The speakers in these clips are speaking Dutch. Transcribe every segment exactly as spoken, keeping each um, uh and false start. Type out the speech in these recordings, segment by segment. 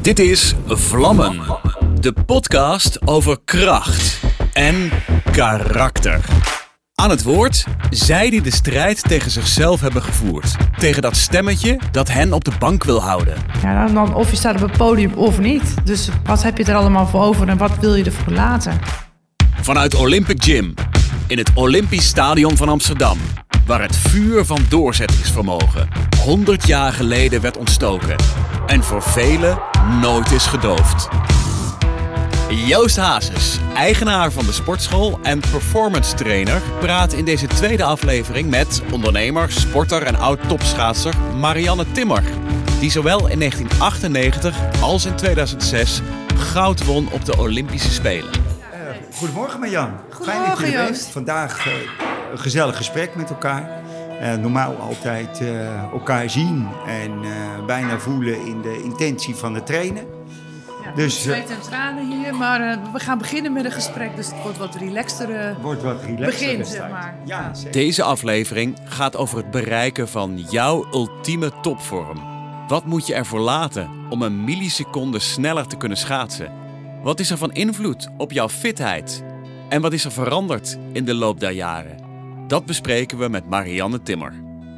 Dit is Vlammen, de podcast over kracht en karakter. Aan het woord zij die de strijd tegen zichzelf hebben gevoerd. Tegen dat stemmetje dat hen op de bank wil houden. Ja, dan of je staat op het podium of niet. Dus wat heb je er allemaal voor over en wat wil je ervoor laten? Vanuit Olympic Gym, in het Olympisch Stadion van Amsterdam. Waar het vuur van doorzettingsvermogen honderd jaar geleden werd ontstoken. En voor velen nooit is gedoofd. Joost Hazes, eigenaar van de sportschool en performance trainer, praat in deze tweede aflevering met ondernemer, sporter en oud-topschaatser Marianne Timmer. Die zowel in negentien achtennegentig als in tweeduizend zes goud won op de Olympische Spelen. Uh, goedemorgen Marjan. Goedemorgen, Fijn dat je er Joost. bent. Vandaag uh, een gezellig gesprek met elkaar. Uh, normaal altijd uh, elkaar zien en uh, bijna voelen in de intentie van het trainen. Ja, Dus, zweet en tranen hier, maar uh, we gaan beginnen met een gesprek, dus het wordt wat relaxter. Uh, Wordt wat relaxer begin, gestart. zeg maar. Ja, zeker. Deze aflevering gaat over het bereiken van jouw ultieme topvorm. Wat moet je ervoor laten om een milliseconde sneller te kunnen schaatsen? Wat is er van invloed op jouw fitheid? En wat is er veranderd in de loop der jaren? Dat bespreken we met Marianne Timmer.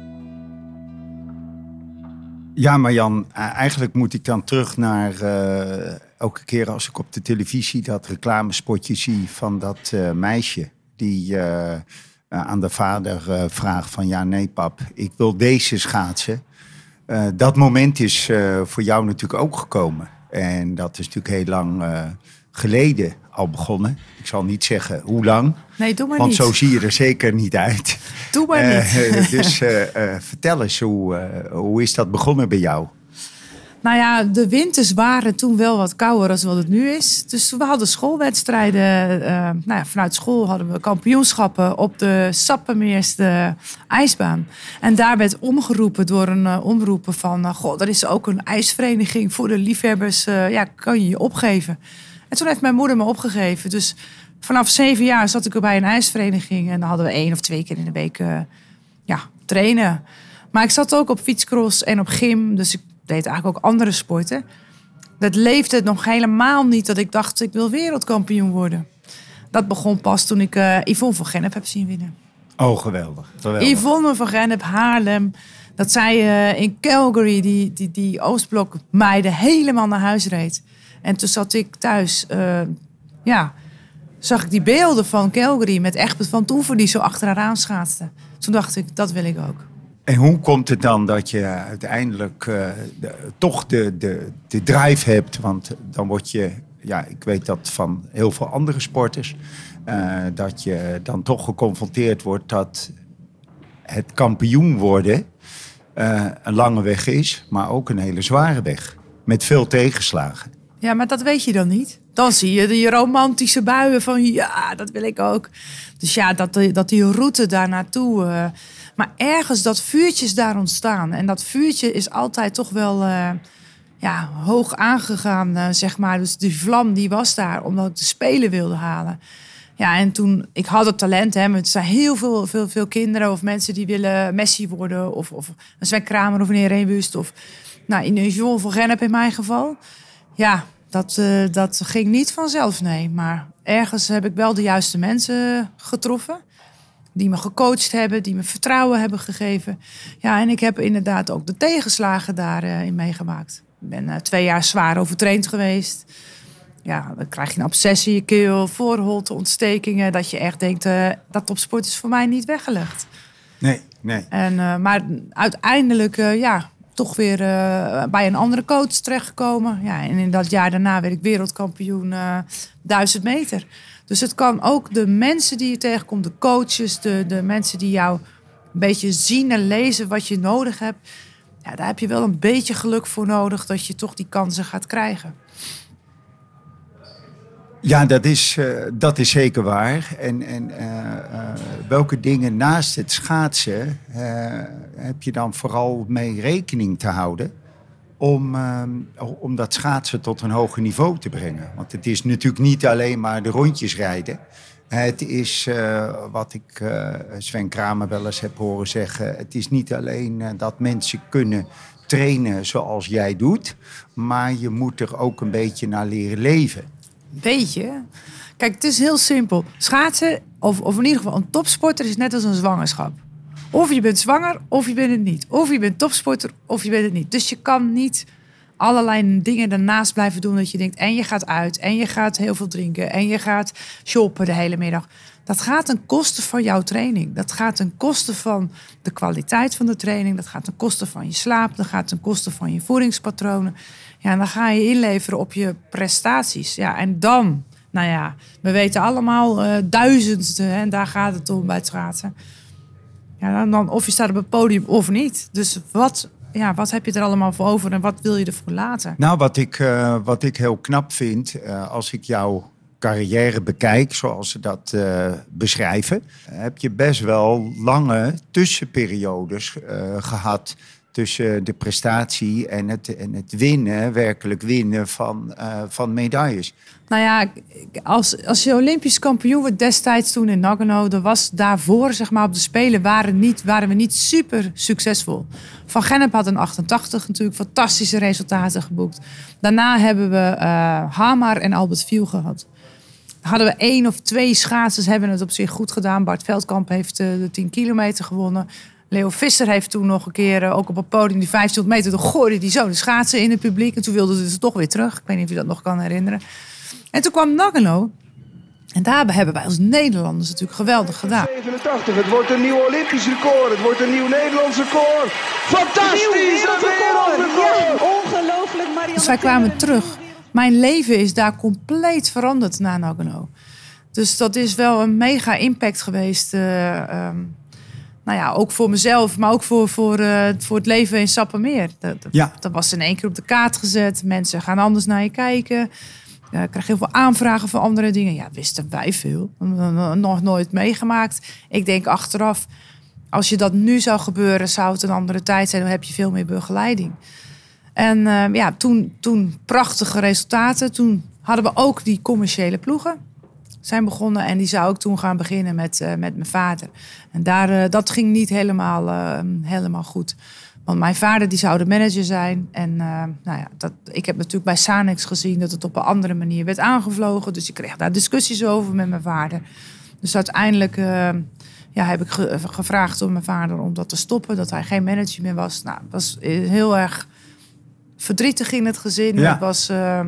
Ja, Marjan, uh, eigenlijk moet ik dan terug naar uh, elke keer als ik op de televisie dat reclamespotje zie van dat uh, meisje die uh, uh, aan de vader uh, vraagt van ja, nee pap, ik wil deze schaatsen. Uh, dat moment is uh, voor jou natuurlijk ook gekomen. En dat is natuurlijk heel lang uh, geleden al begonnen. Ik zal niet zeggen hoe lang. Nee, doe maar want niet. zo zie je er zeker niet uit. Doe maar niet. Uh, dus uh, uh, vertel eens, hoe, uh, hoe is dat begonnen bij jou? Nou ja, de winters waren toen wel wat kouder dan wat het nu is. Dus we hadden schoolwedstrijden. Uh, nou ja, vanuit school hadden we kampioenschappen op de Sappemeerste ijsbaan. En daar werd omgeroepen door een uh, omroepen van... Uh, goh, er is ook een ijsvereniging voor de liefhebbers. Uh, ja, kan je je opgeven? En toen heeft mijn moeder me opgegeven. Dus vanaf zeven jaar zat ik er bij een ijsvereniging. En dan hadden we één of twee keer in de week uh, ja, trainen. Maar ik zat ook op fietscross en op gym. Dus ik deed eigenlijk ook andere sporten. Dat leefde nog helemaal niet dat ik dacht, ik wil wereldkampioen worden. Dat begon pas toen ik uh, Yvonne van Gennep heb zien winnen. Oh, geweldig. geweldig. Yvonne van Gennep, Haarlem. Dat zij uh, in Calgary, die, die, die Oostblok meiden, helemaal naar huis reed. En toen zat ik thuis, uh, ja, zag ik die beelden van Calgary met Egbert van Toeven die zo achter haar aan schaatste. Toen dacht ik, dat wil ik ook. En hoe komt het dan dat je uiteindelijk uh, de, toch de, de, de drive hebt? Want dan word je, ja, ik weet dat van heel veel andere sporters, uh, dat je dan toch geconfronteerd wordt dat het kampioen worden uh, een lange weg is, maar ook een hele zware weg. Met veel tegenslagen. Ja, maar dat weet je dan niet. Dan zie je die romantische buien van ja, dat wil ik ook. Dus ja, dat, dat die route daar naartoe. Uh, maar ergens dat vuurtjes daar ontstaan. En dat vuurtje is altijd toch wel uh, ja, hoog aangegaan, uh, zeg maar. Dus die vlam die was daar, omdat ik de Spelen wilde halen. Ja, en toen, ik had het talent, hè. Er zijn heel veel, veel, veel kinderen of mensen die willen Messi worden. Of, of een Sven Kramer of een Irene Wust. Of nou, in Yvonne van Gennep in mijn geval. Ja, dat, uh, dat ging niet vanzelf, nee. Maar ergens heb ik wel de juiste mensen getroffen. Die me gecoacht hebben, die me vertrouwen hebben gegeven. Ja, en ik heb inderdaad ook de tegenslagen daarin uh, meegemaakt. Ik ben uh, twee jaar zwaar overtraind geweest. Ja, dan krijg je een obsessie in je keel, voorholte, ontstekingen. Dat je echt denkt, uh, dat topsport is voor mij niet weggelegd. Nee, nee. En, uh, maar uiteindelijk, uh, ja... toch weer uh, bij een andere coach terechtgekomen. Ja, en in dat jaar daarna werd ik wereldkampioen uh, duizend meter. Dus het kan ook de mensen die je tegenkomt, de coaches, de, de mensen die jou een beetje zien en lezen wat je nodig hebt. Ja, daar heb je wel een beetje geluk voor nodig dat je toch die kansen gaat krijgen. Ja, dat is, uh, dat is zeker waar. En, en uh, uh, welke dingen naast het schaatsen uh, heb je dan vooral mee rekening te houden om, uh, om dat schaatsen tot een hoger niveau te brengen? Want het is natuurlijk niet alleen maar de rondjes rijden. Het is uh, wat ik uh, Sven Kramer wel eens heb horen zeggen. Het is niet alleen uh, dat mensen kunnen trainen zoals jij doet. Maar je moet er ook een beetje naar leren leven. Beetje? Kijk, het is heel simpel. Schaatsen, of, of in ieder geval een topsporter, is net als een zwangerschap. Of je bent zwanger, of je bent het niet. Of je bent topsporter, of je bent het niet. Dus je kan niet allerlei dingen daarnaast blijven doen dat je denkt, en je gaat uit, en je gaat heel veel drinken, en je gaat shoppen de hele middag. Dat gaat ten koste van jouw training. Dat gaat ten koste van de kwaliteit van de training. Dat gaat ten koste van je slaap. Dat gaat ten koste van je voedingspatronen. Ja, en dan ga je inleveren op je prestaties. Ja, en dan, nou ja, we weten allemaal uh, duizendste, hè, en daar gaat het om bij het schaatsen. Ja, dan, dan of je staat op het podium of niet. Dus wat, ja, wat heb je er allemaal voor over en wat wil je ervoor laten? Nou, wat ik, uh, wat ik heel knap vind, uh, als ik jouw carrière bekijk, zoals ze dat uh, beschrijven, heb je best wel lange tussenperiodes uh, gehad tussen de prestatie en het, en het winnen, werkelijk winnen van, uh, van medailles. Nou ja, als, als je Olympisch kampioen wordt destijds toen in Nagano, er was daarvoor, zeg maar, op de Spelen waren, niet, waren we niet super succesvol. Van Gennep had in achtentachtig natuurlijk fantastische resultaten geboekt. Daarna hebben we uh, Hamar en Albert Viel gehad. Hadden we één of twee schaatsers hebben het op zich goed gedaan. Bart Veldkamp heeft uh, de tien kilometer gewonnen. Leo Visser heeft toen nog een keer, uh, ook op het podium, die vijftienhonderd meter, dan gooide hij zo de schaatsen in het publiek. En toen wilden ze dus toch weer terug. Ik weet niet of je dat nog kan herinneren. En toen kwam Nagano. En daar hebben wij als Nederlanders natuurlijk geweldig gedaan. zevenentachtig, het wordt een nieuw Olympisch record. Het wordt een nieuw Nederlands record. Fantastisch! Een wereldrecord! Ja, ongelooflijk, Marianne. Dus wij kwamen terug. Mijn leven is daar compleet veranderd na Nagano. Dus dat is wel een mega impact geweest. Uh, um, nou ja, ook voor mezelf, maar ook voor, voor, uh, voor het leven in Sappemeer. Dat, dat, Ja. dat was in één keer op de kaart gezet. Mensen gaan anders naar je kijken. Uh, ik krijg heel veel aanvragen voor andere dingen. Ja, wisten wij veel. Nog nooit meegemaakt. Ik denk achteraf, als je dat nu zou gebeuren, zou het een andere tijd zijn. Dan heb je veel meer begeleiding. En uh, ja, toen, toen prachtige resultaten. Toen hadden we ook die commerciële ploegen. Zijn begonnen en die zou ik toen gaan beginnen met, uh, met mijn vader. En daar, uh, dat ging niet helemaal, uh, helemaal goed. Want mijn vader die zou de manager zijn. En uh, nou ja, dat, ik heb natuurlijk bij Sanex gezien dat het op een andere manier werd aangevlogen. Dus ik kreeg daar discussies over met mijn vader. Dus uiteindelijk uh, ja, heb ik ge- gevraagd om mijn vader om dat te stoppen. Dat hij geen manager meer was. Nou, dat was heel erg verdrietig in het gezin. Ja. Het was, uh,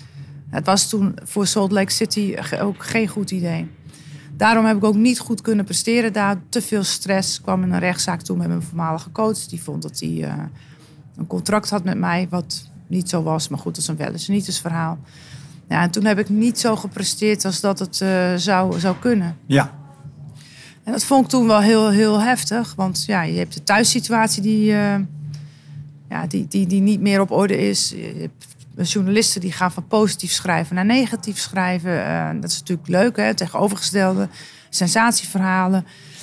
het was toen voor Salt Lake City ook geen goed idee. Daarom heb ik ook niet goed kunnen presteren daar. Te veel stress. Ik kwam in een rechtszaak toe met mijn voormalige coach. Die vond dat hij uh, een contract had met mij, wat niet zo was. Maar goed, dat is een wel eens niet eens verhaal. Ja, en toen heb ik niet zo gepresteerd als dat het uh, zou, zou kunnen. Ja. En dat vond ik toen wel heel, heel heftig. Want ja, je hebt de thuissituatie die, uh, ja, die, die, die niet meer op orde is. Je hebt journalisten die gaan van positief schrijven naar negatief schrijven. Uh, dat is natuurlijk leuk, hè? Tegenovergestelde sensatieverhalen.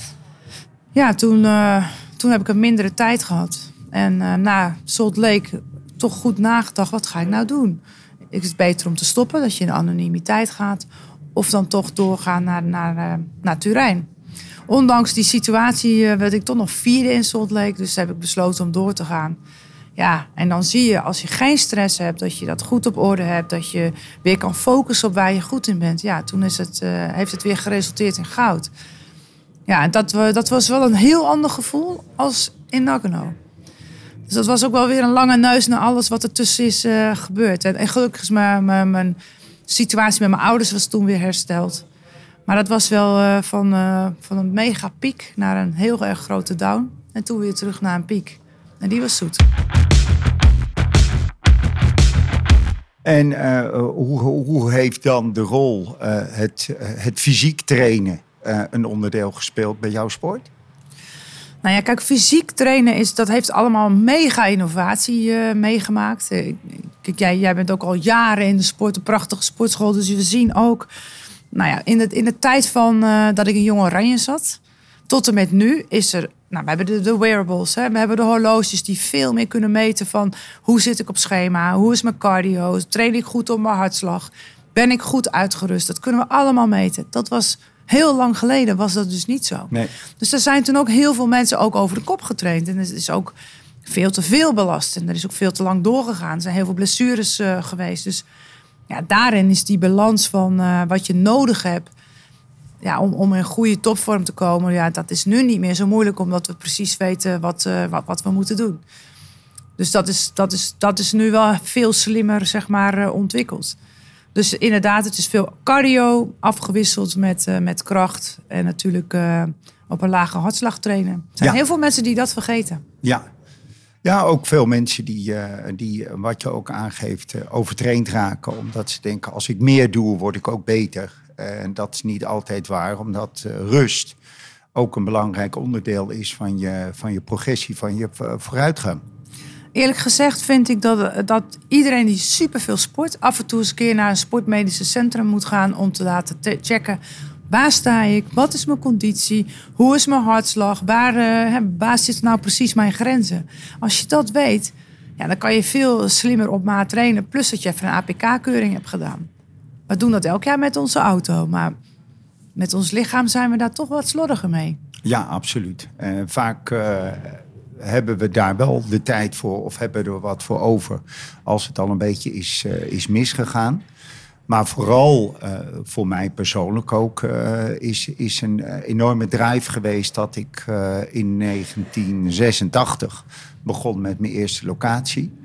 Ja, toen, uh, toen heb ik een mindere tijd gehad. En uh, na Salt Lake toch goed nagedacht, wat ga ik nou doen? Is het beter om te stoppen, dat je in anonimiteit gaat? Of dan toch doorgaan naar, naar, uh, naar Turijn? Ondanks die situatie uh, werd ik toch nog vierde in Salt Lake. Dus heb ik besloten om door te gaan. Ja, en dan zie je, als je geen stress hebt, dat je dat goed op orde hebt, dat je weer kan focussen op waar je goed in bent. Ja, toen is het, uh, heeft het weer geresulteerd in goud. Ja, en dat, uh, dat was wel een heel ander gevoel als in Nagano. Dus dat was ook wel weer een lange neus naar alles wat er tussen is uh, gebeurd. En, en gelukkig is mijn, mijn, mijn situatie met mijn ouders was toen weer hersteld. Maar dat was wel uh, van, uh, van een mega piek naar een heel erg grote down. En toen weer terug naar een piek. En die was zoet. En uh, hoe, hoe heeft dan de rol, uh, het, uh, het fysiek trainen, uh, een onderdeel gespeeld bij jouw sport? Nou ja, kijk, fysiek trainen is, dat heeft allemaal mega innovatie uh, meegemaakt. Kijk, jij, jij bent ook al jaren in de sport, een prachtige sportschool. Dus we zien ook, nou ja, in de, in de tijd van uh, dat ik in Jong Oranje zat, tot en met nu is er, nou, we hebben de, de wearables, hè, we hebben de horloges die veel meer kunnen meten van hoe zit ik op schema, hoe is mijn cardio, train ik goed op mijn hartslag, ben ik goed uitgerust. Dat kunnen we allemaal meten. Dat was heel lang geleden, was dat dus niet zo. Nee. Dus er zijn toen ook heel veel mensen ook over de kop getraind. En het is ook veel te veel belast. En er is ook veel te lang doorgegaan. Er zijn heel veel blessures uh, geweest. Dus ja, daarin is die balans van uh, wat je nodig hebt... Ja, om, om in goede topvorm te komen, ja, dat is nu niet meer zo moeilijk... omdat we precies weten wat, uh, wat, wat we moeten doen. Dus dat is, dat, is, dat is nu wel veel slimmer, zeg maar, uh, ontwikkeld. Dus inderdaad, het is veel cardio afgewisseld met, uh, met kracht... en natuurlijk uh, op een lage hartslag trainen. Er zijn ja. heel veel mensen die dat vergeten. Ja, ja ook veel mensen die, uh, die wat je ook aangeeft, uh, overtraind raken... omdat ze denken, als ik meer doe, word ik ook beter... En dat is niet altijd waar, omdat uh, rust ook een belangrijk onderdeel is van je, van je progressie, van je vooruitgang. Eerlijk gezegd vind ik dat, dat iedereen die superveel sport... af en toe eens een keer naar een sportmedische centrum moet gaan... om te laten te checken, waar sta ik, wat is mijn conditie... hoe is mijn hartslag, waar, uh, waar zitten nou precies mijn grenzen. Als je dat weet, ja, dan kan je veel slimmer op maat trainen... plus dat je even een A P K-keuring hebt gedaan. We doen dat elk jaar met onze auto, maar met ons lichaam zijn we daar toch wat slordiger mee. Ja, absoluut. Uh, vaak uh, hebben we daar wel de tijd voor of hebben we er wat voor over als het al een beetje is, uh, is misgegaan. Maar vooral uh, voor mij persoonlijk ook uh, is, is een uh, enorme drive geweest dat ik uh, in negentien zesentachtig begon met mijn eerste locatie.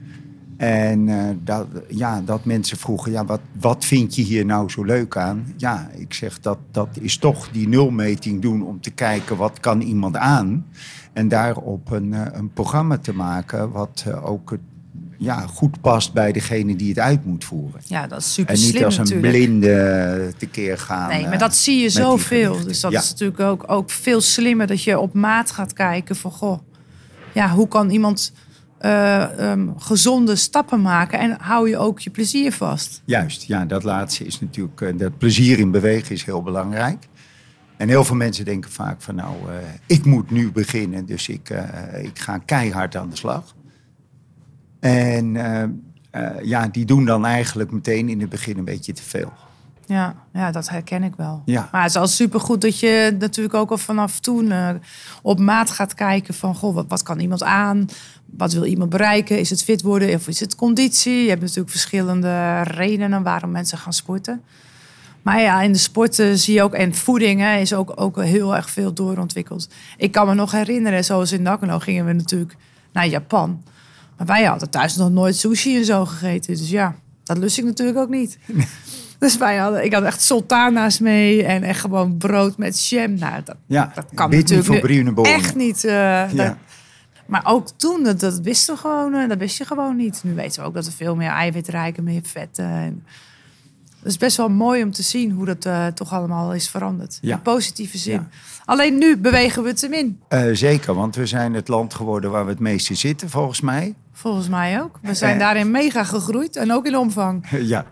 En uh, dat, ja, dat mensen vroegen, ja, wat, wat vind je hier nou zo leuk aan? Ja, ik zeg, dat, dat is toch die nulmeting doen om te kijken wat kan iemand aan. En daarop een, uh, een programma te maken wat uh, ook ja, goed past bij degene die het uit moet voeren. Ja, dat is super slim. En niet als een natuurlijk. blinde tekeer gaan. Nee, maar dat zie je zoveel. Dus dat ja. is natuurlijk ook, ook veel slimmer dat je op maat gaat kijken van, goh, ja, hoe kan iemand... Uh, um, gezonde stappen maken en hou je ook je plezier vast. Juist, ja, dat laatste is natuurlijk... Uh, dat plezier in bewegen is heel belangrijk. En heel veel mensen denken vaak van nou, uh, ik moet nu beginnen, dus ik, uh, ik ga keihard aan de slag. En uh, uh, ja, die doen dan eigenlijk meteen in het begin een beetje te veel. Ja, ja, dat herken ik wel. Ja. Maar het is al supergoed dat je natuurlijk ook al vanaf toen uh, op maat gaat kijken van, goh, wat, wat kan iemand aan? Wat wil iemand bereiken? Is het fit worden of is het conditie? Je hebt natuurlijk verschillende redenen waarom mensen gaan sporten. Maar ja, in de sporten zie je ook, en voeding hè, is ook, ook heel erg veel doorontwikkeld. Ik kan me nog herinneren, zoals in Nakano gingen we natuurlijk naar Japan. Maar wij hadden thuis nog nooit sushi en zo gegeten. Dus ja, dat lust ik natuurlijk ook niet. Dus wij hadden, ik had echt sultana's mee en echt gewoon brood met jam. Nou, dat, ja, dat kan natuurlijk niet echt niet. Uh, ja. dat, maar ook toen, dat, dat wisten we gewoon, uh, dat wist je gewoon niet. Nu weten we ook dat er veel meer eiwitrijken, meer vetten. En het is best wel mooi om te zien hoe dat uh, toch allemaal is veranderd. Ja. In positieve zin. Ja. Alleen nu bewegen we het hem in. Uh, zeker, want we zijn het land geworden waar we het meeste zitten, volgens mij. Volgens mij ook. We zijn uh, daarin mega gegroeid en ook in omvang. Ja.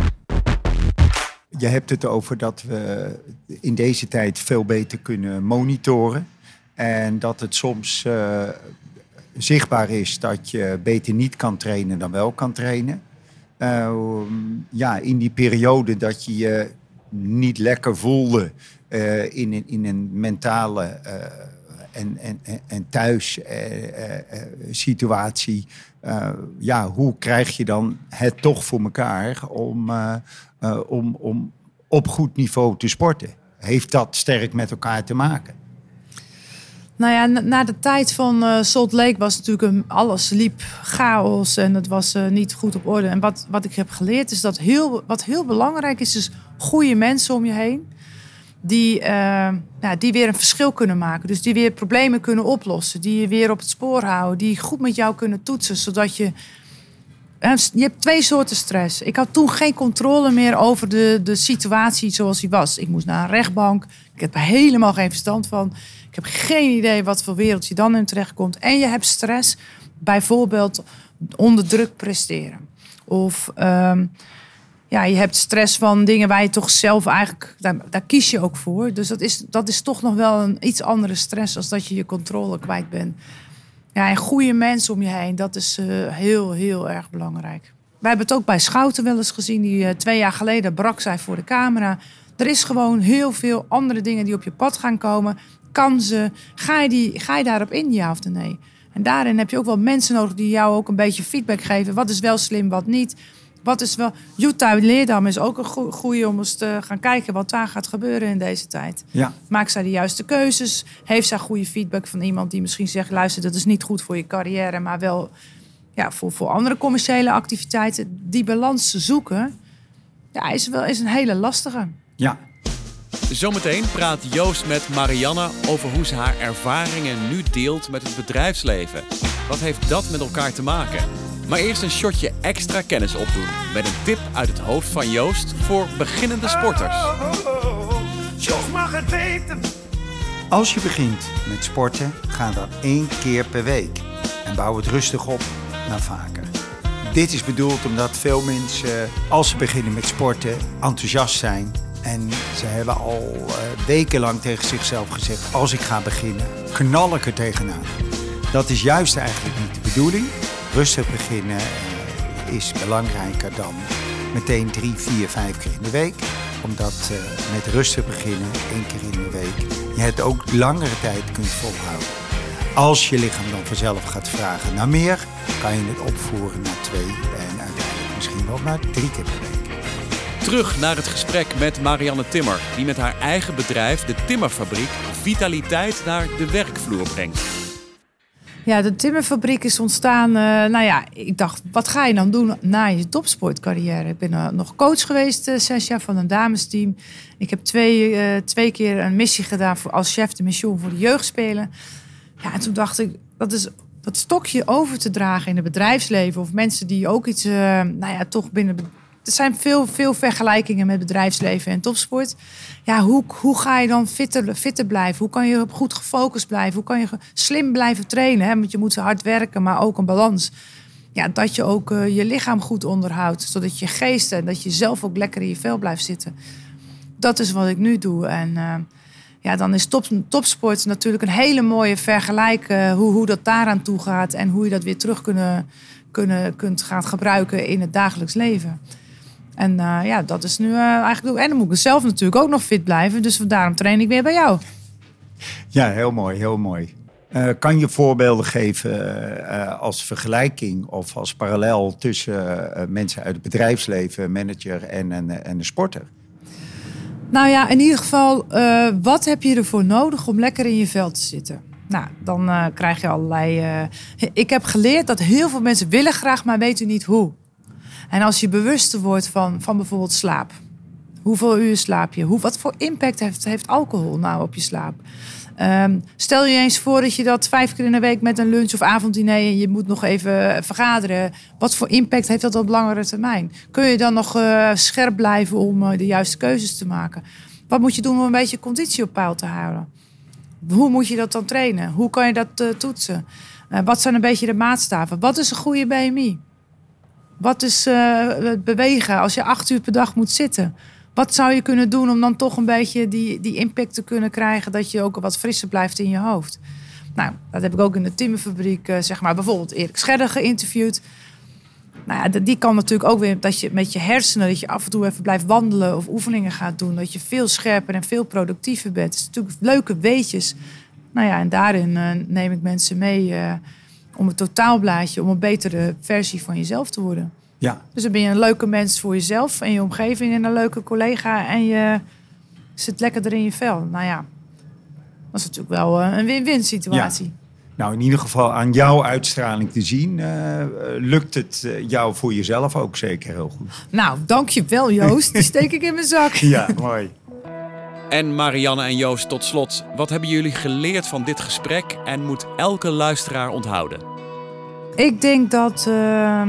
Je hebt het over dat we in deze tijd veel beter kunnen monitoren. En dat het soms uh, zichtbaar is dat je beter niet kan trainen dan wel kan trainen. Uh, ja, in die periode dat je je niet lekker voelde uh, in, in een mentale uh, en, en, en thuis uh, uh, situatie. Uh, ja, hoe krijg je dan het toch voor elkaar om, uh, uh, om, om op goed niveau te sporten? Heeft dat sterk met elkaar te maken? Nou ja, na, na de tijd van uh, Salt Lake was natuurlijk een, alles liep chaos en het was uh, niet goed op orde. En wat, wat ik heb geleerd is dat heel, wat heel belangrijk is, is goede mensen om je heen. Die, uh, ja, die weer een verschil kunnen maken. Dus die weer problemen kunnen oplossen. Die je weer op het spoor houden. Die goed met jou kunnen toetsen. Zodat je... Je hebt twee soorten stress. Ik had toen geen controle meer over de, de situatie zoals die was. Ik moest naar een rechtbank. Ik heb er helemaal geen verstand van. Ik heb geen idee wat voor wereld je dan in terechtkomt. En je hebt stress. Bijvoorbeeld onder druk presteren. Of... Um, Ja, je hebt stress van dingen waar je toch zelf eigenlijk... Daar, daar kies je ook voor. Dus dat is, dat is toch nog wel een iets andere stress... als dat je je controle kwijt bent. Ja, en goede mensen om je heen, dat is uh, heel, heel erg belangrijk. Wij hebben het ook bij Schouten wel eens gezien. Die uh, twee jaar geleden brak zij voor de camera. Er is gewoon heel veel andere dingen die op je pad gaan komen. Kansen. Ga je, die, ga je daarop in, ja of nee? En daarin heb je ook wel mensen nodig die jou ook een beetje feedback geven. Wat is wel slim, wat niet. Wat is wel... Jutta Leerdam is ook een go- goeie om eens te gaan kijken wat daar gaat gebeuren in deze tijd. Ja. Maakt zij de juiste keuzes? Heeft zij goede feedback van iemand die misschien zegt... luister, dat is niet goed voor je carrière, maar wel ja, voor, voor andere commerciële activiteiten. Die balans te zoeken, ja, is, wel, is een hele lastige. Ja. Zometeen praat Joost met Marianne over hoe ze haar ervaringen nu deelt met het bedrijfsleven. Wat heeft dat met elkaar te maken? Maar eerst een shotje extra kennis opdoen met een tip uit het hoofd van Joost voor beginnende sporters. Joost mag het weten. Als je begint met sporten, ga dan één keer per week. En bouw het rustig op naar vaker. Dit is bedoeld omdat veel mensen, als ze beginnen met sporten, enthousiast zijn. En ze hebben al uh, wekenlang tegen zichzelf gezegd, als ik ga beginnen, knal ik er tegenaan. Dat is juist eigenlijk niet de bedoeling. Rustig beginnen uh, is belangrijker dan meteen drie, vier, vijf keer in de week. Omdat uh, met rustig beginnen, één keer in de week, je het ook langere tijd kunt volhouden. Als je lichaam dan vanzelf gaat vragen naar meer, kan je het opvoeren naar twee en uiteindelijk misschien wel naar drie keer per week. Terug naar het gesprek met Marianne Timmer, die met haar eigen bedrijf, de Timmerfabriek, vitaliteit naar de werkvloer brengt. Ja, de Timmerfabriek is ontstaan. Uh, nou ja, ik dacht, wat ga je dan doen na je topsportcarrière? Ik ben uh, nog coach geweest, uh, zes jaar van een damesteam. Ik heb twee, uh, twee keer een missie gedaan voor, als chef de mission voor de jeugdspelen. Ja, en toen dacht ik, dat is dat stokje over te dragen in het bedrijfsleven. Of mensen die ook iets, uh, nou ja, toch binnen... Er zijn veel, veel vergelijkingen met bedrijfsleven en topsport. Ja, hoe, hoe ga je dan fitter, fitter blijven? Hoe kan je goed gefocust blijven? Hoe kan je slim blijven trainen? Hè? Want je moet hard werken, maar ook een balans. Ja, dat je ook uh, je lichaam goed onderhoudt. Zodat je geest en dat je zelf ook lekker in je vel blijft zitten. Dat is wat ik nu doe. En uh, ja, dan is top, topsport natuurlijk een hele mooie vergelijk. Uh, hoe, hoe dat daaraan toe gaat. En hoe je dat weer terug kunnen, kunnen, kunt gaan gebruiken in het dagelijks leven. En uh, ja, dat is nu uh, eigenlijk... En dan moet ik zelf natuurlijk ook nog fit blijven. Dus daarom train ik weer bij jou. Ja, heel mooi, heel mooi. Uh, kan je voorbeelden geven uh, als vergelijking of als parallel tussen uh, mensen uit het bedrijfsleven, manager en een, en een sporter? Nou ja, in ieder geval, uh, wat heb je ervoor nodig om lekker in je vel te zitten? Nou, dan uh, krijg je allerlei... Uh, ik heb geleerd dat heel veel mensen willen graag, maar weten niet hoe. En als je bewuster wordt van, van bijvoorbeeld slaap. Hoeveel uur slaap je? Hoe, wat voor impact heeft, heeft alcohol nou op je slaap? Um, stel je eens voor dat je dat vijf keer in de week met een lunch of avonddiner... en je moet nog even vergaderen. Wat voor impact heeft dat op langere termijn? Kun je dan nog uh, scherp blijven om uh, de juiste keuzes te maken? Wat moet je doen om een beetje conditie op peil te houden? Hoe moet je dat dan trainen? Hoe kan je dat uh, toetsen? Uh, wat zijn een beetje de maatstaven? Wat is een goede B M I? Wat is uh, het bewegen als je acht uur per dag moet zitten? Wat zou je kunnen doen om dan toch een beetje die, die impact te kunnen krijgen... dat je ook wat frisser blijft in je hoofd? Nou, dat heb ik ook in de Timmerfabriek, uh, zeg maar, bijvoorbeeld Erik Scherder geïnterviewd. Nou ja, die kan natuurlijk ook weer dat je met je hersenen... dat je af en toe even blijft wandelen of oefeningen gaat doen... dat je veel scherper en veel productiever bent. Het is natuurlijk leuke weetjes. Nou ja, en daarin uh, neem ik mensen mee... Uh, om een totaalblaadje, om een betere versie van jezelf te worden. Ja. Dus dan ben je een leuke mens voor jezelf en je omgeving... en een leuke collega en je zit lekkerder in je vel. Nou ja, dat is natuurlijk wel een win-win situatie. Ja. Nou, in ieder geval aan jouw uitstraling te zien... Uh, lukt het jou voor jezelf ook zeker heel goed. Nou, dank je wel, Joost. Die steek ik in mijn zak. Ja, mooi. En Marianne en Joost, tot slot. Wat hebben jullie geleerd van dit gesprek en moet elke luisteraar onthouden? Ik denk dat uh,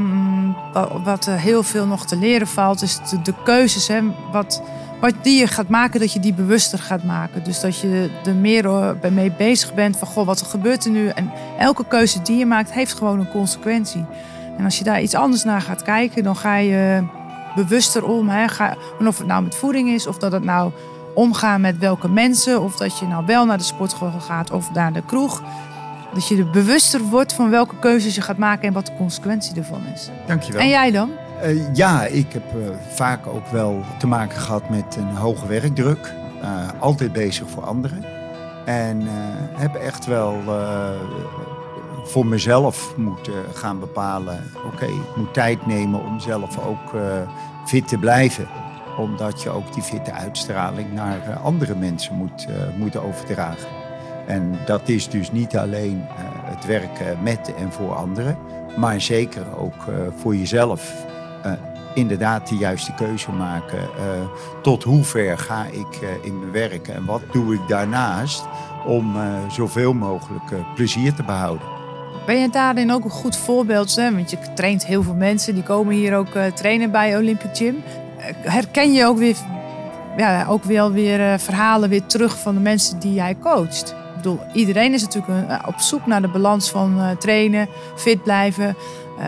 wat er heel veel nog te leren valt, is de, de keuzes. Hè, wat, wat die je gaat maken, dat je die bewuster gaat maken. Dus dat je er meer mee bezig bent van, goh, wat er gebeurt er nu? En elke keuze die je maakt, heeft gewoon een consequentie. En als je daar iets anders naar gaat kijken, dan ga je bewuster om. Hè, ga, of het nou met voeding is, of dat het nou omgaan met welke mensen, of dat je nou wel naar de sportschool gaat of naar de kroeg. Dat je er bewuster wordt van welke keuzes je gaat maken en wat de consequentie ervan is. Dankjewel. En jij dan? Uh, ja, ik heb uh, vaak ook wel te maken gehad met een hoge werkdruk. Uh, altijd bezig voor anderen. En uh, heb echt wel uh, voor mezelf moet uh, gaan bepalen. Oké, okay, ik moet tijd nemen om zelf ook uh, fit te blijven. Omdat je ook die fitte uitstraling naar uh, andere mensen moet, uh, moet overdragen. En dat is dus niet alleen uh, het werken met en voor anderen. Maar zeker ook uh, voor jezelf. Uh, inderdaad de juiste keuze maken. Uh, tot hoe ver ga ik uh, in mijn werk en wat doe ik daarnaast om uh, zoveel mogelijk uh, plezier te behouden. Ben je daarin ook een goed voorbeeld? Hè? Want je traint heel veel mensen, die komen hier ook uh, trainen bij Olympic Gym. Uh, herken je ook weer, ja, ook wel weer uh, verhalen weer terug van de mensen die jij coacht? Ik bedoel, iedereen is natuurlijk uh, op zoek naar de balans van uh, trainen, fit blijven uh,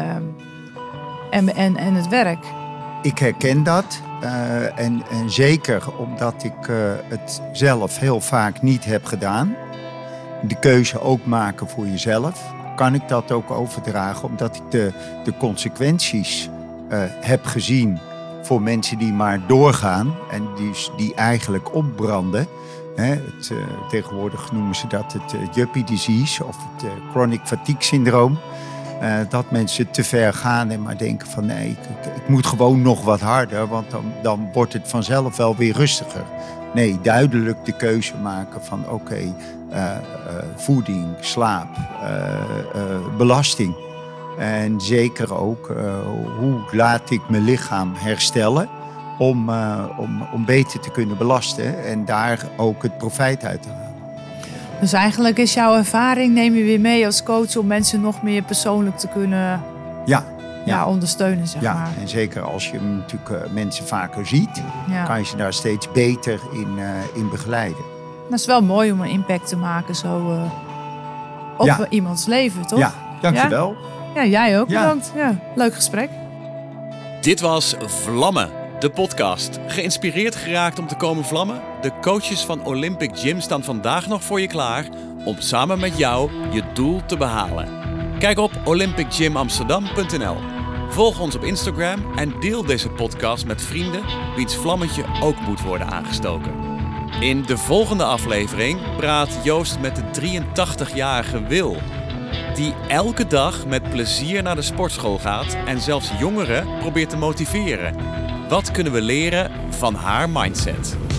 en, en, en het werk. Ik herken dat. Uh, en, en zeker omdat ik uh, het zelf heel vaak niet heb gedaan. De keuze ook maken voor jezelf. Kan ik dat ook overdragen omdat ik de, de consequenties uh, heb gezien voor mensen die maar doorgaan. En die, die eigenlijk opbranden. Hè, het, uh, tegenwoordig noemen ze dat het uh, Yuppie disease of het uh, chronic fatigue syndroom. Uh, dat mensen te ver gaan en maar denken van nee, ik, ik, ik moet gewoon nog wat harder, want dan, dan wordt het vanzelf wel weer rustiger. Nee, duidelijk de keuze maken van oké, okay, uh, uh, voeding, slaap, uh, uh, belasting. En zeker ook uh, hoe laat ik mijn lichaam herstellen om, uh, om, om beter te kunnen belasten en daar ook het profijt uit te halen. Dus eigenlijk is jouw ervaring, neem je weer mee als coach om mensen nog meer persoonlijk te kunnen ja, ja. Ja, ondersteunen, zeg ja, maar. En zeker als je natuurlijk uh, mensen vaker ziet, ja. kan je ze daar steeds beter in, uh, in begeleiden. Dat is wel mooi om een impact te maken zo uh, op ja. iemands leven, toch? Ja, dankjewel. Ja, ja jij ook, ja. bedankt. Ja, leuk gesprek. Dit was Vlammen, de podcast. Geïnspireerd geraakt om te komen vlammen? De coaches van Olympic Gym staan vandaag nog voor je klaar om samen met jou je doel te behalen. Kijk op olympic gym amsterdam punt n l. Volg ons op Instagram en deel deze podcast met vrienden wiens vlammetje ook moet worden aangestoken. In de volgende aflevering praat Joost met de drieëntachtigjarige Wil, die elke dag met plezier naar de sportschool gaat en zelfs jongeren probeert te motiveren. Wat kunnen we leren van haar mindset?